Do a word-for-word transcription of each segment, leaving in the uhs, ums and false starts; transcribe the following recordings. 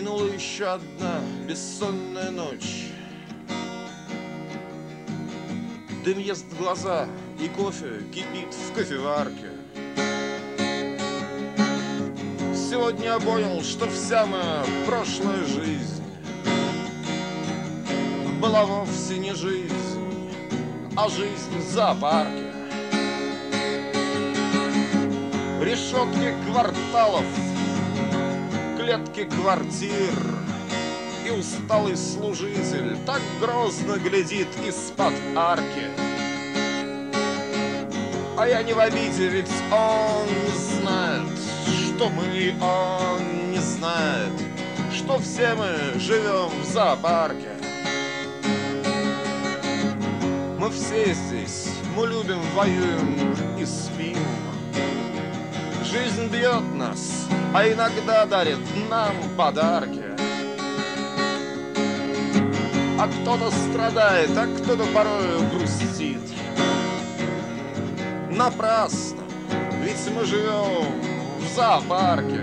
Минула еще одна бессонная ночь. Дым ест глаза, и кофе кипит в кофеварке. Сегодня я понял, что вся моя прошлая жизнь была вовсе не жизнь, а жизнь в зоопарке. Решетки кварталов, клетки квартир, и усталый служитель так грозно глядит из-под арки. А я не в обиде, ведь он не знает, что мы, и он не знает, что все мы живем в зоопарке. Мы все здесь, мы любим, воюем и спим. Жизнь бьет нас, а иногда дарит нам подарки. А кто-то страдает, а кто-то порою грустит. Напрасно, ведь мы живем в зоопарке.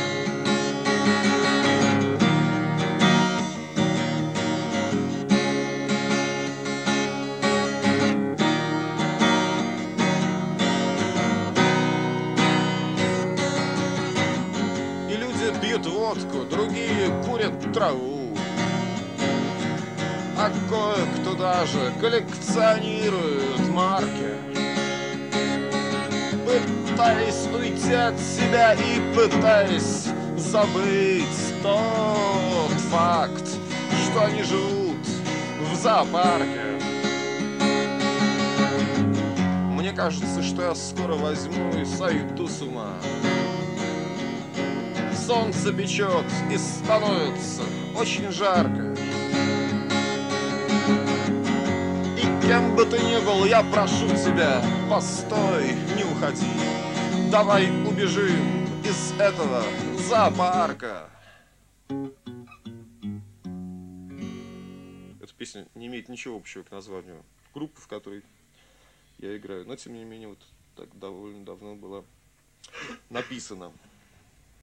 И люди пьют водку, другие курят траву, а кое-кто даже коллекционирует марки. Пытаясь уйти от себя и пытаясь забыть тот факт, что они живут в зоопарке. Мне кажется, что я скоро возьму и сойду с ума. Солнце печет и становится очень жарко. Кем бы ты ни был, я прошу тебя, постой, не уходи. Давай убежим из этого зоопарка. Эта песня не имеет ничего общего к названию группы, в которой я играю, но тем не менее вот так довольно давно была написана.